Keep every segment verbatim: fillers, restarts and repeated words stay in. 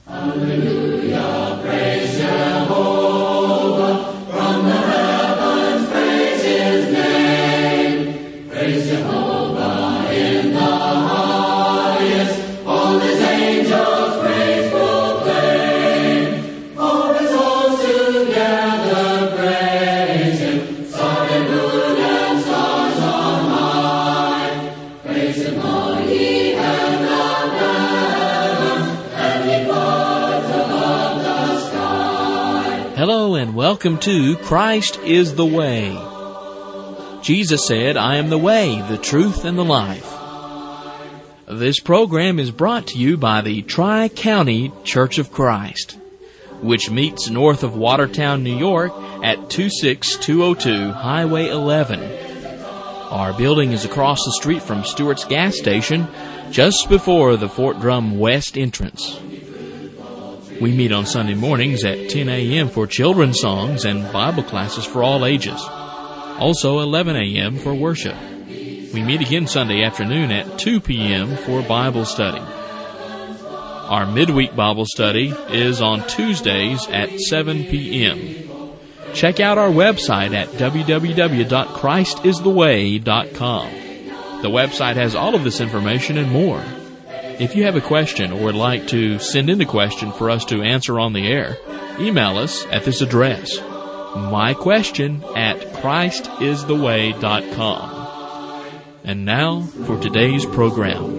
Hallelujah, praise Jehovah, from the heavens praise His name. Praise Jehovah in the highest, all His angels praise proclaim. All His hosts together praise Him, sun and moon and stars on high. Praise Him, all ye and the heavens, and ye clouds above the sky. Hello and welcome to Christ is the Way. Jesus said, I am the way, the truth, and the life. This program is brought to you by the Tri-County Church of Christ, which meets north of Watertown, New York at two six two oh two Highway eleven. Our building is across the street from Stewart's gas station, just before the Fort Drum West entrance. We meet on Sunday mornings at ten a.m. for children's songs and Bible classes for all ages. Also eleven a.m. for worship. We meet again Sunday afternoon at two p.m. for Bible study. Our midweek Bible study is on Tuesdays at seven p.m. Check out our website at w w w dot christ is the way dot com. The website has all of this information and more. If you have a question or would like to send in a question for us to answer on the air, email us at this address, myquestion at christ is the way dot com. And now for today's program.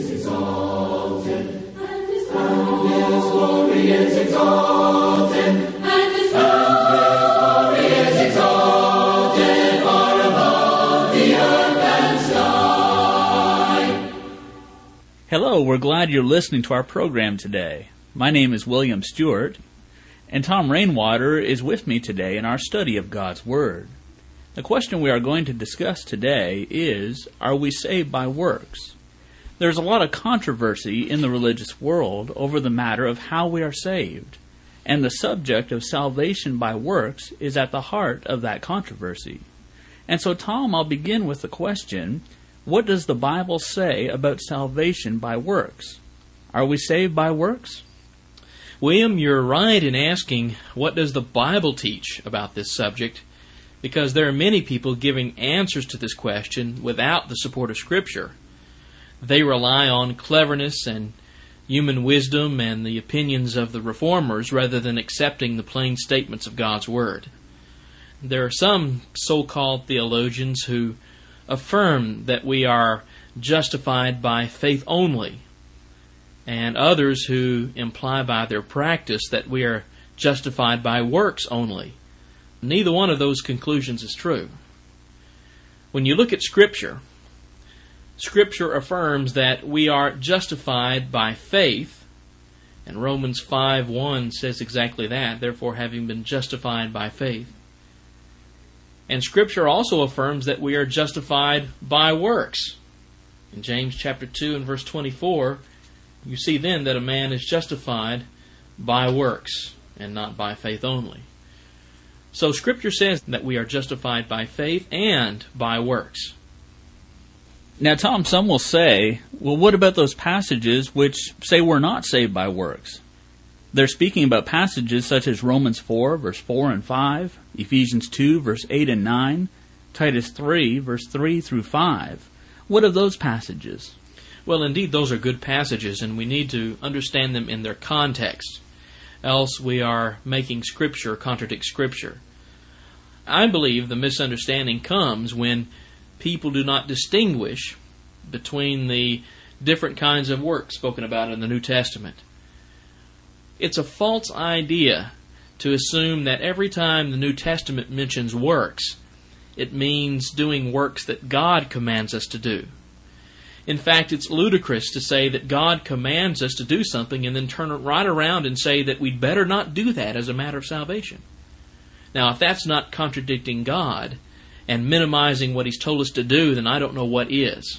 Hello, we're glad you're listening to our program today. My name is William Stewart, and Tom Rainwater is with me today in our study of God's Word. The question we are going to discuss today is, are we saved by works? There's a lot of controversy in the religious world over the matter of how we are saved, and the subject of salvation by works is at the heart of that controversy. And so, Tom, I'll begin with the question, what does the Bible say about salvation by works? Are we saved by works? William, you're right in asking, what does the Bible teach about this subject? Because there are many people giving answers to this question without the support of Scripture. They rely on cleverness and human wisdom and the opinions of the reformers rather than accepting the plain statements of God's Word. There are some so-called theologians who affirm that we are justified by faith only, and others who imply by their practice that we are justified by works only. Neither one of those conclusions is true. When you look at Scripture, Scripture affirms that we are justified by faith, and Romans five one says exactly that, therefore having been justified by faith. And Scripture also affirms that we are justified by works. In James chapter two and verse twenty-four, you see then that a man is justified by works and not by faith only. So Scripture says that we are justified by faith and by works. Now, Tom, some will say, well, what about those passages which say we're not saved by works? They're speaking about passages such as Romans four, verse four and five, Ephesians two, verse eight and nine, Titus three, verse three through five. What of those passages? Well, indeed, those are good passages, and we need to understand them in their context. Else we are making Scripture contradict Scripture. I believe the misunderstanding comes when people do not distinguish between the different kinds of works spoken about in the New Testament. It's a false idea to assume that every time the New Testament mentions works, it means doing works that God commands us to do. In fact, it's ludicrous to say that God commands us to do something and then turn it right around and say that we'd better not do that as a matter of salvation. Now, if that's not contradicting God and minimizing what He's told us to do, then I don't know what is.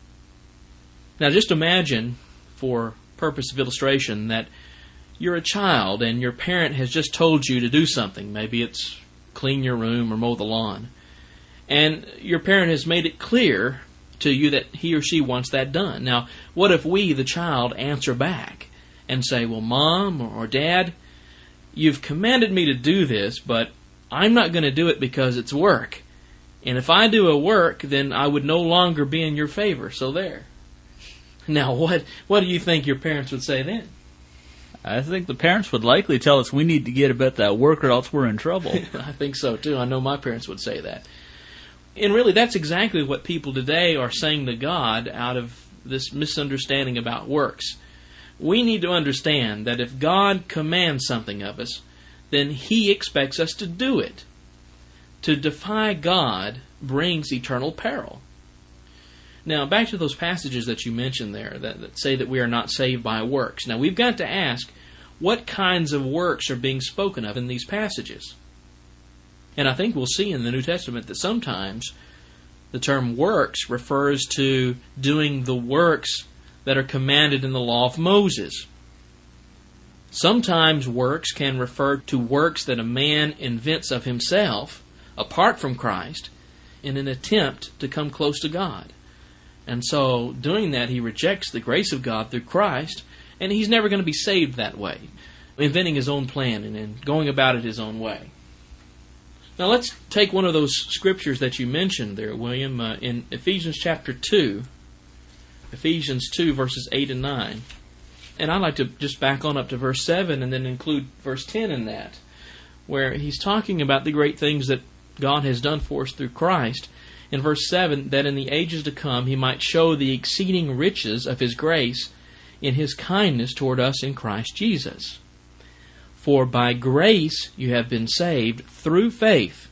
Now, just imagine, for purpose of illustration, that you're a child and your parent has just told you to do something. Maybe it's clean your room or mow the lawn. And your parent has made it clear to you that he or she wants that done. Now, what if we, the child, answer back and say, well, Mom or Dad, you've commanded me to do this, but I'm not going to do it because it's work. And if I do a work, then I would no longer be in your favor. So there. Now, what what do you think your parents would say then? I think the parents would likely tell us we need to get about that work or else we're in trouble. I think so, too. I know my parents would say that. And really, that's exactly what people today are saying to God out of this misunderstanding about works. We need to understand that if God commands something of us, then He expects us to do it. To defy God brings eternal peril. Now, back to those passages that you mentioned there that, that say that we are not saved by works. Now, we've got to ask, what kinds of works are being spoken of in these passages? And I think we'll see in the New Testament that sometimes the term works refers to doing the works that are commanded in the law of Moses. Sometimes works can refer to works that a man invents of himself, apart from Christ, in an attempt to come close to God. And so, doing that, he rejects the grace of God through Christ, and he's never going to be saved that way, inventing his own plan and, and going about it his own way. Now, let's take one of those scriptures that you mentioned there, William, uh, in Ephesians chapter two. Ephesians two, verses eight and nine. And I'd like to just back on up to verse seven and then include verse ten in that, where he's talking about the great things that God has done for us through Christ. In verse seven, that in the ages to come He might show the exceeding riches of His grace in His kindness toward us in Christ Jesus. For by grace you have been saved through faith,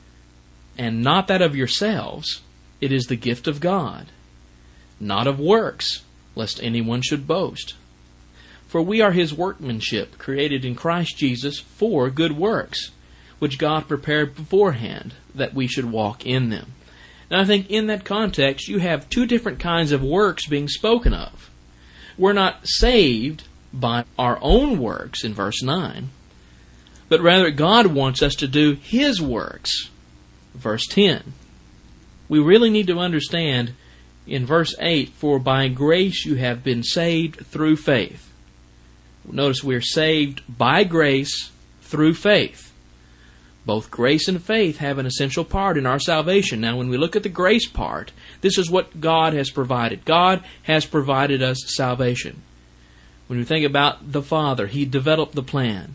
and not that of yourselves, it is the gift of God, not of works, lest anyone should boast. For we are His workmanship, created in Christ Jesus for good works, which God prepared beforehand that we should walk in them. Now, I think in that context, you have two different kinds of works being spoken of. We're not saved by our own works in verse nine, but rather God wants us to do His works, verse ten. We really need to understand in verse eight, for by grace you have been saved through faith. Notice we're saved by grace through faith. Both grace and faith have an essential part in our salvation. Now, when we look at the grace part, this is what God has provided. God has provided us salvation. When we think about the Father, He developed the plan.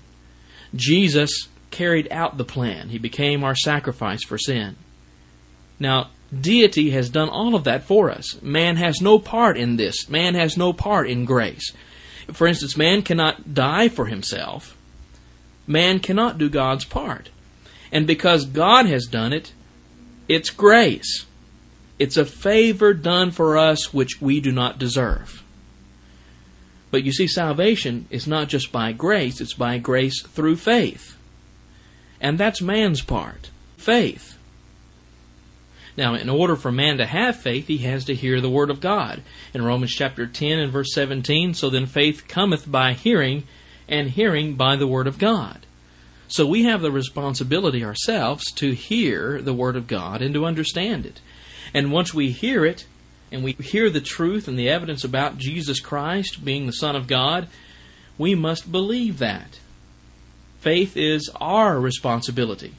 Jesus carried out the plan. He became our sacrifice for sin. Now, deity has done all of that for us. Man has no part in this. Man has no part in grace. For instance, man cannot die for himself. Man cannot do God's part. And because God has done it, it's grace. It's a favor done for us which we do not deserve. But you see, salvation is not just by grace, it's by grace through faith. And that's man's part, faith. Now, in order for man to have faith, he has to hear the Word of God. In Romans chapter ten and verse seventeen, so then faith cometh by hearing, and hearing by the Word of God. So we have the responsibility ourselves to hear the Word of God and to understand it. And once we hear it, and we hear the truth and the evidence about Jesus Christ being the Son of God, we must believe that. Faith is our responsibility.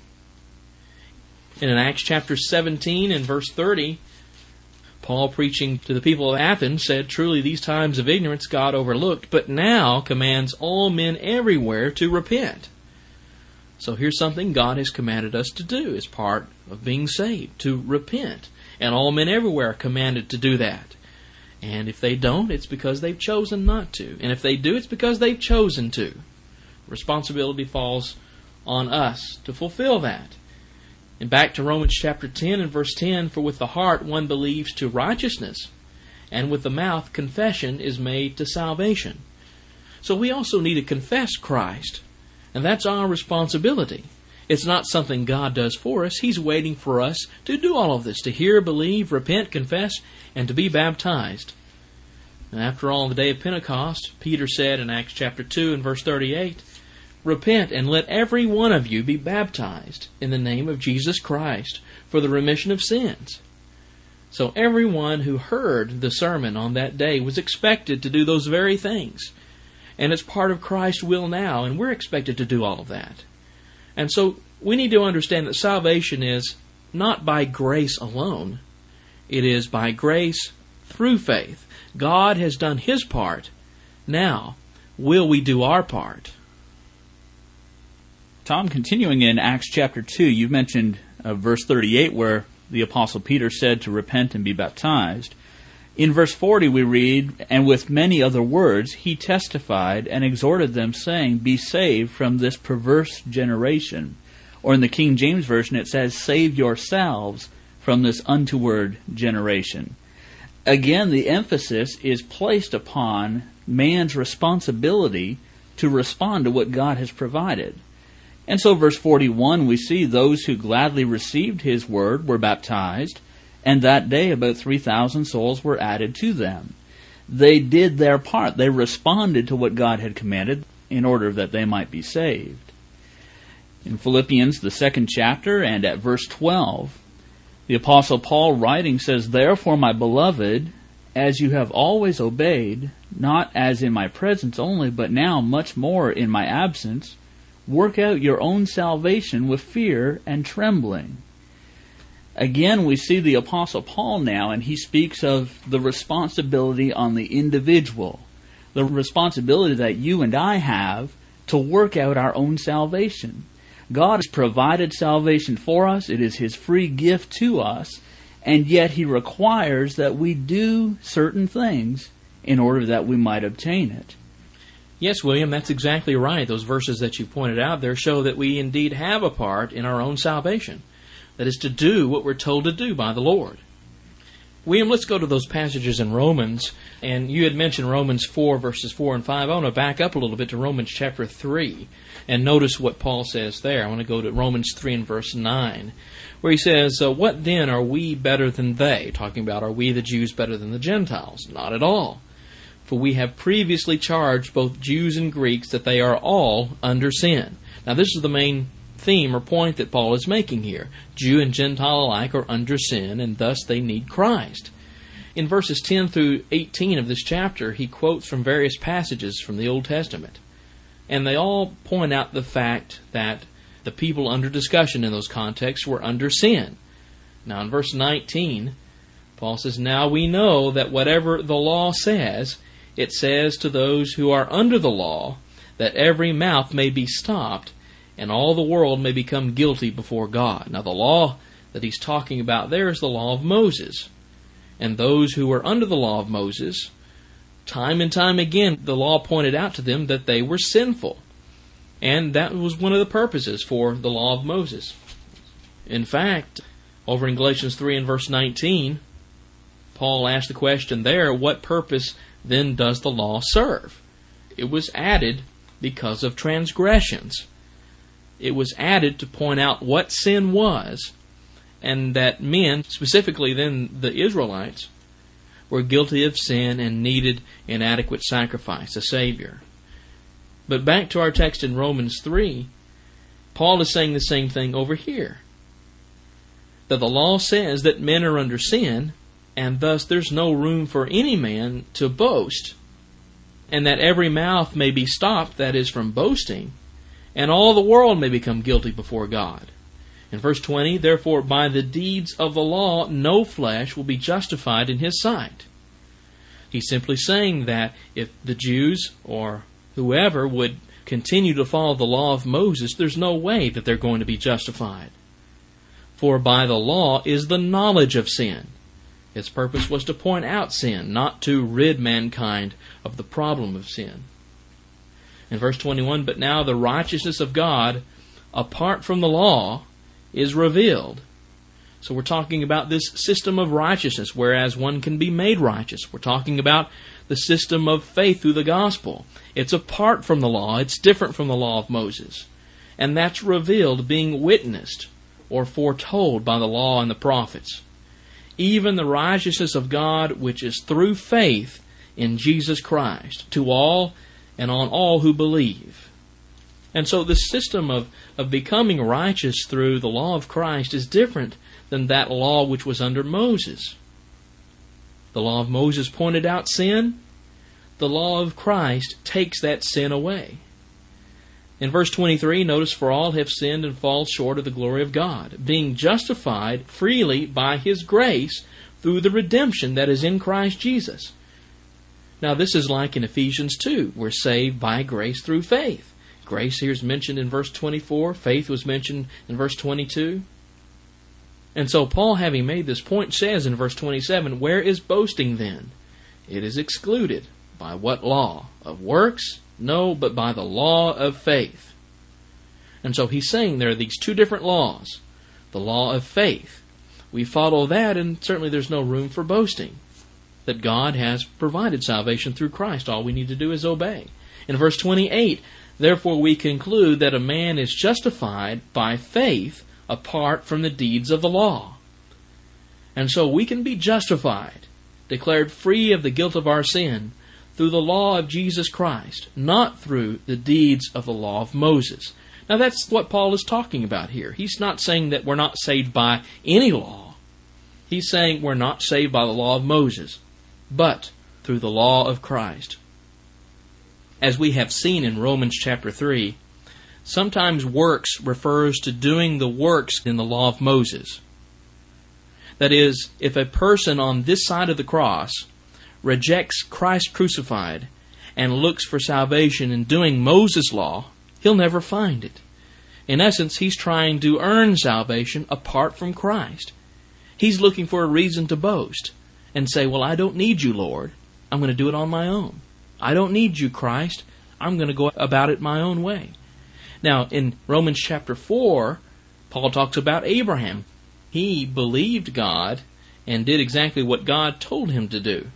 And in Acts chapter seventeen and verse thirty, Paul, preaching to the people of Athens, said, truly these times of ignorance God overlooked, but now commands all men everywhere to repent. So here's something God has commanded us to do as part of being saved, to repent. And all men everywhere are commanded to do that. And if they don't, it's because they've chosen not to. And if they do, it's because they've chosen to. Responsibility falls on us to fulfill that. And back to Romans chapter ten and verse ten, for with the heart one believes to righteousness, and with the mouth confession is made to salvation. So we also need to confess Christ. And that's our responsibility. It's not something God does for us. He's waiting for us to do all of this, to hear, believe, repent, confess, and to be baptized. And after all, on the day of Pentecost, Peter said in Acts chapter two and verse thirty-eight, repent and let every one of you be baptized in the name of Jesus Christ for the remission of sins. So everyone who heard the sermon on that day was expected to do those very things. And it's part of Christ's will now, and we're expected to do all of that. And so we need to understand that salvation is not by grace alone. It is by grace through faith. God has done His part. Now, will we do our part? Tom, continuing in Acts chapter two, you mentioned uh, verse thirty-eight where the Apostle Peter said to repent and be baptized. In verse forty we read, "And with many other words he testified and exhorted them, saying, Be saved from this perverse generation." Or in the King James Version it says, "Save yourselves from this untoward generation." Again, the emphasis is placed upon man's responsibility to respond to what God has provided. And so verse forty-one, we see those who gladly received His word were baptized, and that day about three thousand souls were added to them. They did their part. They responded to what God had commanded in order that they might be saved. In Philippians, the second chapter, and at verse twelve, the Apostle Paul writing says, "Therefore, my beloved, as you have always obeyed, not as in my presence only, but now much more in my absence, work out your own salvation with fear and trembling." Again, we see the Apostle Paul now, and he speaks of the responsibility on the individual, the responsibility that you and I have to work out our own salvation. God has provided salvation for us. It is His free gift to us, and yet He requires that we do certain things in order that we might obtain it. Yes, William, that's exactly right. Those verses that you pointed out there show that we indeed have a part in our own salvation. That is to do what we're told to do by the Lord. William, let's go to those passages in Romans. And you had mentioned Romans four, verses four and five. I want to back up a little bit to Romans chapter three and notice what Paul says there. I want to go to Romans three and verse nine, where he says, uh, "What then are we better than they?" Talking about, are we the Jews better than the Gentiles? Not at all. "For we have previously charged both Jews and Greeks that they are all under sin." Now this is the main theme or point that Paul is making here. Jew and Gentile alike are under sin, and thus they need Christ. In verses ten through eighteen of this chapter, he quotes from various passages from the Old Testament. And they all point out the fact that the people under discussion in those contexts were under sin. Now in verse nineteen, Paul says, "Now we know that whatever the law says, it says to those who are under the law, that every mouth may be stopped, and all the world may become guilty before God." Now the law that he's talking about there is the law of Moses. And those who were under the law of Moses, time and time again, the law pointed out to them that they were sinful. And that was one of the purposes for the law of Moses. In fact, over in Galatians three and verse nineteen, Paul asked the question there, what purpose then does the law serve? It was added because of transgressions. It was added to point out what sin was, and that men, specifically then the Israelites, were guilty of sin and needed an adequate sacrifice, a Savior. But back to our text in Romans three, Paul is saying the same thing over here. That the law says that men are under sin, and thus there's no room for any man to boast, and that every mouth may be stopped, that is, from boasting, and all the world may become guilty before God. In verse twenty, "Therefore by the deeds of the law no flesh will be justified in His sight." He's simply saying that if the Jews or whoever would continue to follow the law of Moses, there's no way that they're going to be justified. For by the law is the knowledge of sin. Its purpose was to point out sin, not to rid mankind of the problem of sin. In verse twenty-one, "But now the righteousness of God, apart from the law, is revealed." So we're talking about this system of righteousness, whereas one can be made righteous. We're talking about the system of faith through the gospel. It's apart from the law. It's different from the law of Moses. And that's revealed, being witnessed or foretold by the law and the prophets. Even the righteousness of God, which is through faith in Jesus Christ, to all and on all who believe. And so the system of, of becoming righteous through the law of Christ is different than that law which was under Moses. The law of Moses pointed out sin. the law of Christ takes that sin away. In verse twenty-three, notice, "For all have sinned and fall short of the glory of God, being justified freely by His grace through the redemption that is in Christ Jesus." Now this is like in Ephesians two. We're saved by grace through faith. Grace here is mentioned in verse twenty-four. Faith was mentioned in verse twenty-two. And so Paul, having made this point, says in verse twenty-seven, "Where is boasting then? It is excluded. By what law? Of works? No, but by the law of faith." And so he's saying there are these two different laws. The law of faith. We follow that, and certainly there's no room for boasting. That God has provided salvation through Christ. All we need to do is obey. In verse twenty-eight, "Therefore we conclude that a man is justified by faith apart from the deeds of the law." And so we can be justified, declared free of the guilt of our sin, through the law of Jesus Christ, not through the deeds of the law of Moses. Now that's what Paul is talking about here. He's not saying that we're not saved by any law. He's saying we're not saved by the law of Moses, but through the law of Christ. As we have seen in Romans chapter three, sometimes works refers to doing the works in the law of Moses. That is, if a person on this side of the cross rejects Christ crucified and looks for salvation in doing Moses' law, he'll never find it. In essence, he's trying to earn salvation apart from Christ. He's looking for a reason to boast and say, "Well, I don't need you, Lord. I'm going to do it on my own. I don't need you, Christ. I'm going to go about it my own way." Now, in Romans chapter four, Paul talks about Abraham. He believed God and did exactly what God told him to do.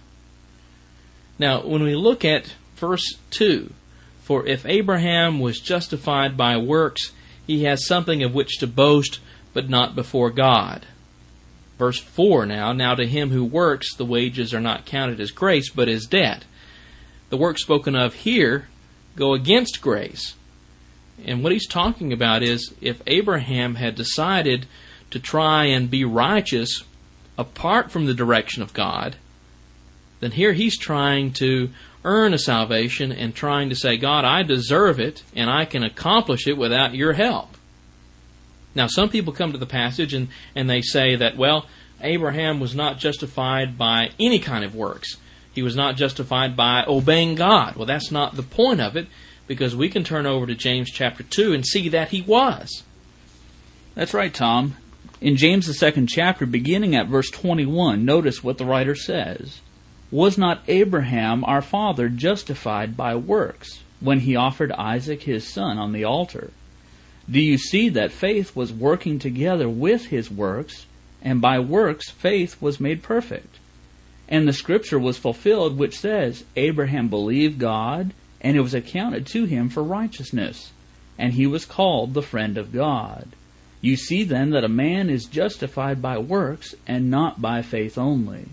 Now, when we look at verse two, "For if Abraham was justified by works, he has something of which to boast, but not before God." Verse four now, "Now to him who works, the wages are not counted as grace, but as debt." The works spoken of here go against grace. And what he's talking about is, if Abraham had decided to try and be righteous apart from the direction of God, then here he's trying to earn a salvation and trying to say, "God, I deserve it, and I can accomplish it without your help." Now, some people come to the passage and, and they say that, well, Abraham was not justified by any kind of works. He was not justified by obeying God. Well, that's not the point of it, because we can turn over to James chapter two and see that he was. That's right, Tom. In James, the second chapter, beginning at verse twenty-one, notice what the writer says. "Was not Abraham our father justified by works when he offered Isaac his son on the altar? Do you see that faith was working together with his works, and by works faith was made perfect? And the scripture was fulfilled which says, Abraham believed God, and it was accounted to him for righteousness, and he was called the friend of God. You see then that a man is justified by works, and not by faith only."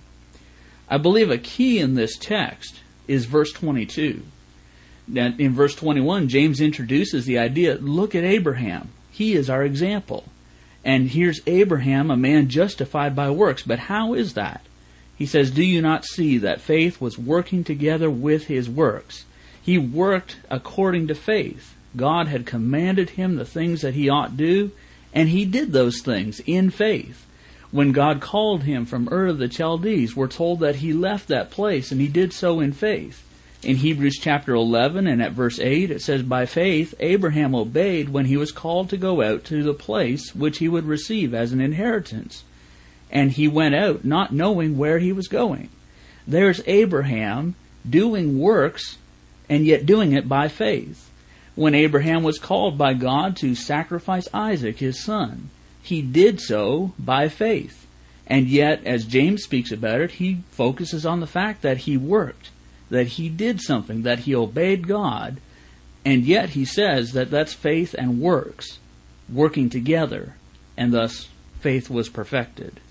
I believe a key in this text is verse twenty-two. Now, in verse twenty-one, James introduces the idea, look at Abraham. He is our example. And here's Abraham, a man justified by works. But how is that? He says, "Do you not see that faith was working together with his works?" He worked according to faith. God had commanded him the things that he ought do, and he did those things in faith. When God called him from Ur of the Chaldees, we're told that he left that place, and he did so in faith. In Hebrews chapter eleven and at verse eight, it says, "By faith Abraham obeyed when he was called to go out to the place which he would receive as an inheritance. And he went out not knowing where he was going." There's Abraham doing works, and yet doing it by faith. When Abraham was called by God to sacrifice Isaac, his son, he did so by faith. And yet, as James speaks about it, he focuses on the fact that he worked, that he did something, that he obeyed God, and yet he says that that's faith and works working together, and thus faith was perfected.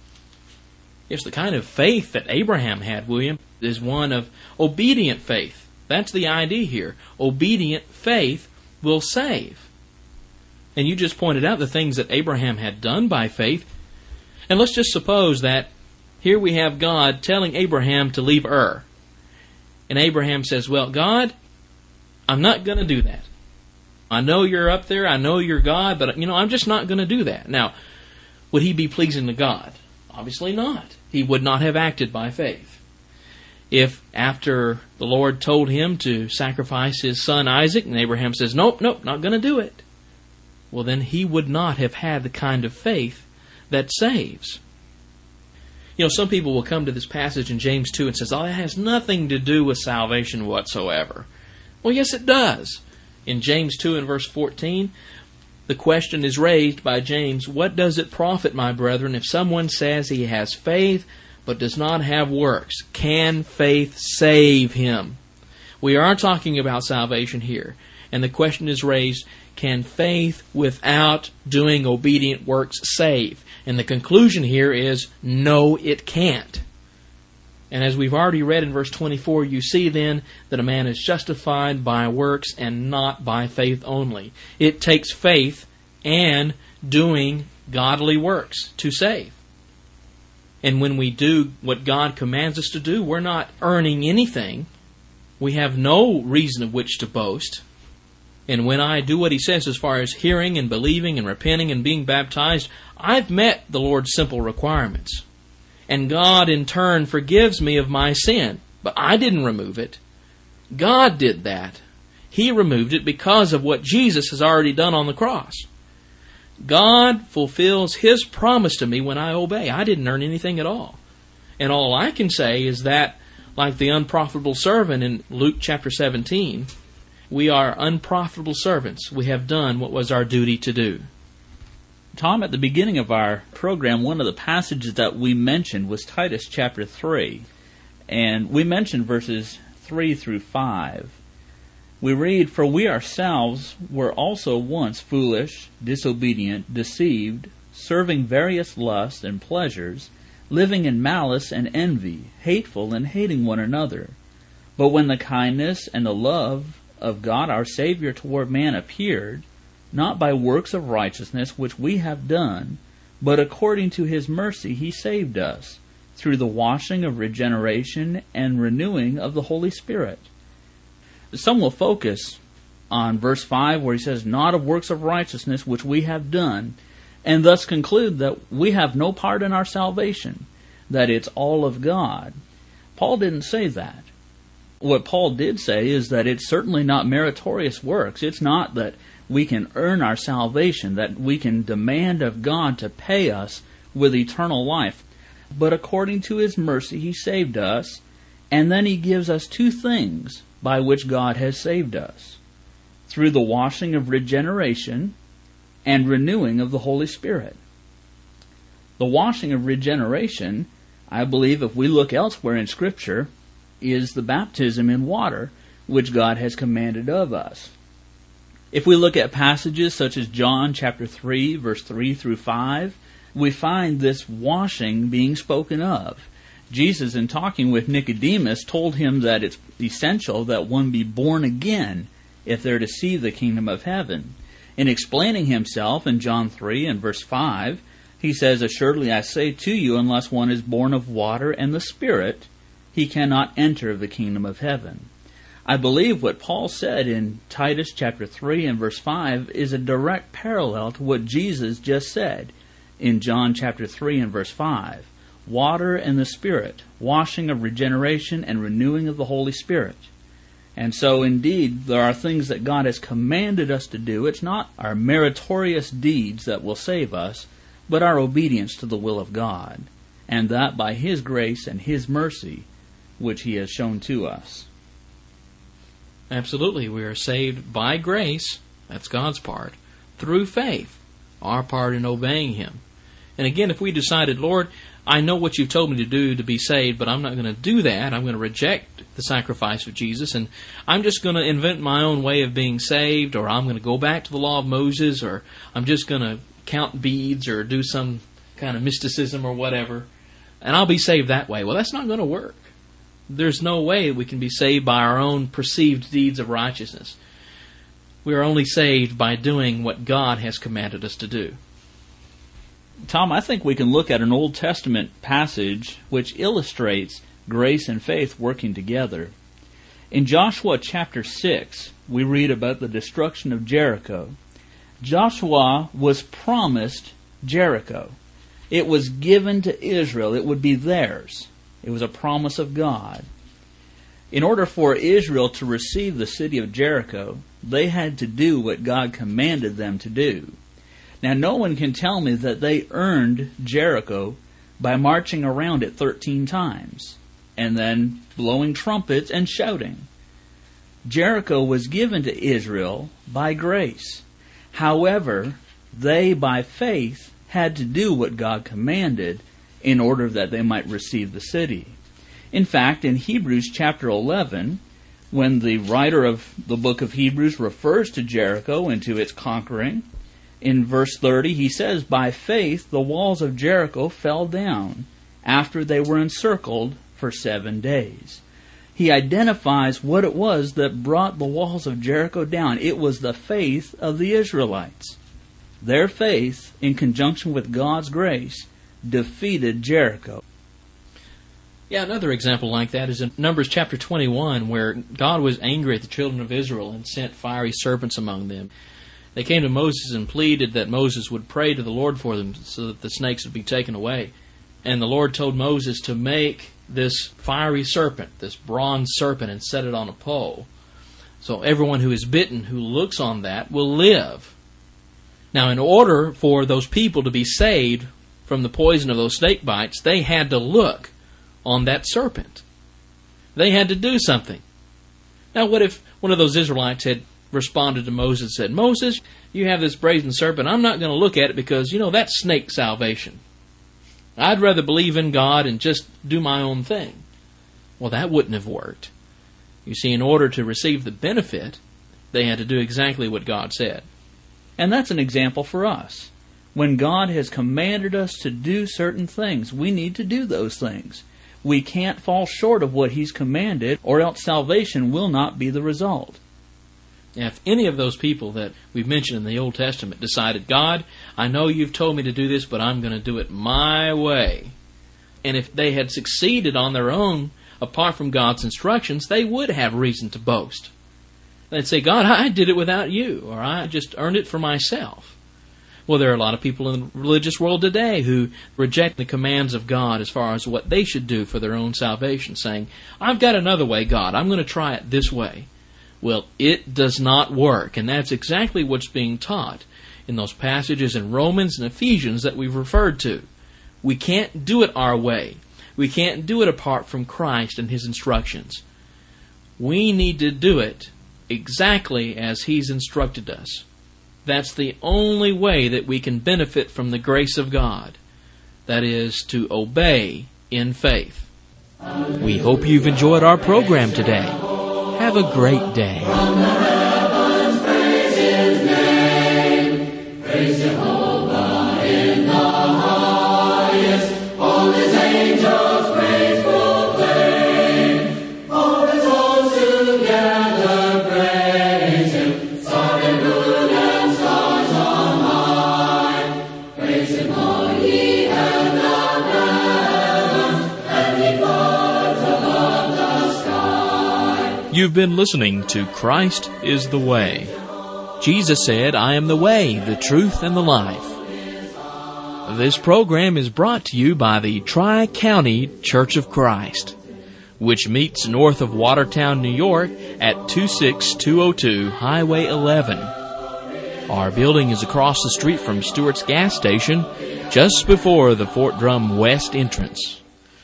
Yes, the kind of faith that Abraham had, William, is one of obedient faith. That's the idea here. Obedient faith will save. And you just pointed out the things that Abraham had done by faith. And let's just suppose that here we have God telling Abraham to leave Ur. And Abraham says, well, God, I'm not going to do that. I know you're up there, I know you're God, but you know, I'm just not going to do that. Now, would he be pleasing to God? Obviously not. He would not have acted by faith. If after the Lord told him to sacrifice his son Isaac, and Abraham says, nope, nope, not going to do it, well then he would not have had the kind of faith that saves. You know, some people will come to this passage in James two and says, oh, it has nothing to do with salvation whatsoever. Well, yes, it does. In James two and verse fourteen, the question is raised by James, what does it profit, my brethren, if someone says he has faith but does not have works? Can faith save him? We are talking about salvation here. And the question is raised, can faith without doing obedient works save? And the conclusion here is, no, it can't. And as we've already read in verse twenty-four, you see then that a man is justified by works and not by faith only. It takes faith and doing godly works to save. And when we do what God commands us to do, we're not earning anything. We have no reason of which to boast. And when I do what He says as far as hearing and believing and repenting and being baptized, I've met the Lord's simple requirements. And God in turn forgives me of my sin. But I didn't remove it. God did that. He removed it because of what Jesus has already done on the cross. God fulfills His promise to me when I obey. I didn't earn anything at all. And all I can say is that, like the unprofitable servant in Luke chapter seventeen, we are unprofitable servants. We have done what was our duty to do. Tom, at the beginning of our program, one of the passages that we mentioned was Titus chapter three. And we mentioned verses three through five. We read, for we ourselves were also once foolish, disobedient, deceived, serving various lusts and pleasures, living in malice and envy, hateful and hating one another. But when the kindness and the love of God our Savior toward man appeared, not by works of righteousness which we have done, but according to His mercy He saved us, through the washing of regeneration and renewing of the Holy Spirit. Some will focus on verse five where he says, not of works of righteousness which we have done, and thus conclude that we have no part in our salvation, that it's all of God. Paul didn't say that. What Paul did say is that it's certainly not meritorious works. It's not that we can earn our salvation, that we can demand of God to pay us with eternal life. But according to His mercy, He saved us, and then He gives us two things by which God has saved us, through the washing of regeneration and renewing of the Holy Spirit. The washing of regeneration, I believe, if we look elsewhere in Scripture, is the baptism in water, which God has commanded of us. If we look at passages such as John chapter three, verse three through five, we find this washing being spoken of. Jesus, in talking with Nicodemus, told him that it's essential that one be born again if they're to see the kingdom of heaven. In explaining Himself in John three and verse five, He says, assuredly I say to you, unless one is born of water and the Spirit, he cannot enter the kingdom of heaven. I believe what Paul said in Titus chapter three and verse five is a direct parallel to what Jesus just said in John chapter three and verse five. Water and the Spirit, washing of regeneration and renewing of the Holy Spirit. And so indeed, there are things that God has commanded us to do. It's not our meritorious deeds that will save us, but our obedience to the will of God. And that by His grace and His mercy, which He has shown to us. Absolutely. We are saved by grace, that's God's part, through faith, our part in obeying Him. And again, if we decided, Lord, I know what You've told me to do to be saved, but I'm not going to do that. I'm going to reject the sacrifice of Jesus, and I'm just going to invent my own way of being saved, or I'm going to go back to the law of Moses, or I'm just going to count beads or do some kind of mysticism or whatever, and I'll be saved that way. Well, that's not going to work. There's no way we can be saved by our own perceived deeds of righteousness. We are only saved by doing what God has commanded us to do. Tom, I think we can look at an Old Testament passage which illustrates grace and faith working together. In Joshua chapter six, we read about the destruction of Jericho. Joshua was promised Jericho. It was given to Israel. It would be theirs. It was a promise of God. In order for Israel to receive the city of Jericho, they had to do what God commanded them to do. Now, no one can tell me that they earned Jericho by marching around it thirteen times and then blowing trumpets and shouting. Jericho was given to Israel by grace. However, they, by faith, had to do what God commanded in order that they might receive the city. In fact, in Hebrews chapter eleven, when the writer of the book of Hebrews refers to Jericho and to its conquering, in verse thirty he says, "By faith the walls of Jericho fell down after they were encircled for seven days." He identifies what it was that brought the walls of Jericho down. It was the faith of the Israelites. Their faith, in conjunction with God's grace, defeated Jericho. Yeah, another example like that is in Numbers chapter twenty-one, where God was angry at the children of Israel and sent fiery serpents among them. They came to Moses and pleaded that Moses would pray to the Lord for them so that the snakes would be taken away. And the Lord told Moses to make this fiery serpent, this bronze serpent, and set it on a pole. So everyone who is bitten, who looks on that, will live. Now, in order for those people to be saved from the poison of those snake bites, they had to look on that serpent. They had to do something. Now, what if one of those Israelites had responded to Moses and said, "Moses, you have this brazen serpent. I'm not going to look at it because, you know, that's snake salvation. I'd rather believe in God and just do my own thing." Well, that wouldn't have worked. You see, in order to receive the benefit, they had to do exactly what God said. And that's an example for us. When God has commanded us to do certain things, we need to do those things. We can't fall short of what He's commanded, or else salvation will not be the result. Now, if any of those people that we've mentioned in the Old Testament decided, "God, I know you've told me to do this, but I'm going to do it my way," and if they had succeeded on their own, apart from God's instructions, they would have reason to boast. They'd say, "God, I did it without you," or "I just earned it for myself." Well, there are a lot of people in the religious world today who reject the commands of God as far as what they should do for their own salvation, saying, "I've got another way, God. I'm going to try it this way." Well, it does not work, and that's exactly what's being taught in those passages in Romans and Ephesians that we've referred to. We can't do it our way. We can't do it apart from Christ and His instructions. We need to do it exactly as He's instructed us. That's the only way that we can benefit from the grace of God. That is, to obey in faith. We hope you've enjoyed our program today. Have a great day. From the heavens praise His name. Praise Jehovah in the highest. All His angels praise proclaim. All His hosts together praise Him. Sun and moon and stars on high. Praise Him, all ye heaven of heavens, and ye clouds above the sky. You've been listening to Christ is the Way. Jesus said, "I am the way, the truth, and the life." This program is brought to you by the Tri-County Church of Christ, which meets north of Watertown, New York at two six two oh two Highway eleven. Our building is across the street from Stewart's gas station, just before the Fort Drum West entrance.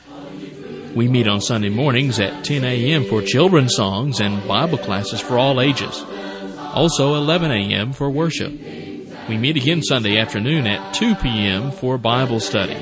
We meet on Sunday mornings at ten a.m. for children's songs and Bible classes for all ages. Also eleven a.m. for worship. We meet again Sunday afternoon at two p.m. for Bible study.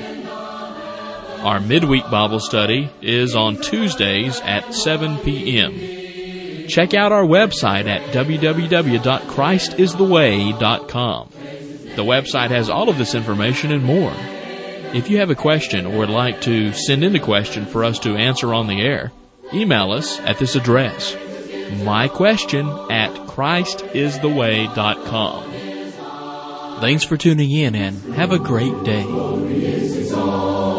Our midweek Bible study is on Tuesdays at seven p.m. Check out our website at w w w dot christ is the way dot com. The website has all of this information and more. If you have a question or would like to send in a question for us to answer on the air, email us at this address, myquestion at christ is the way dot com. Thanks for tuning in and have a great day.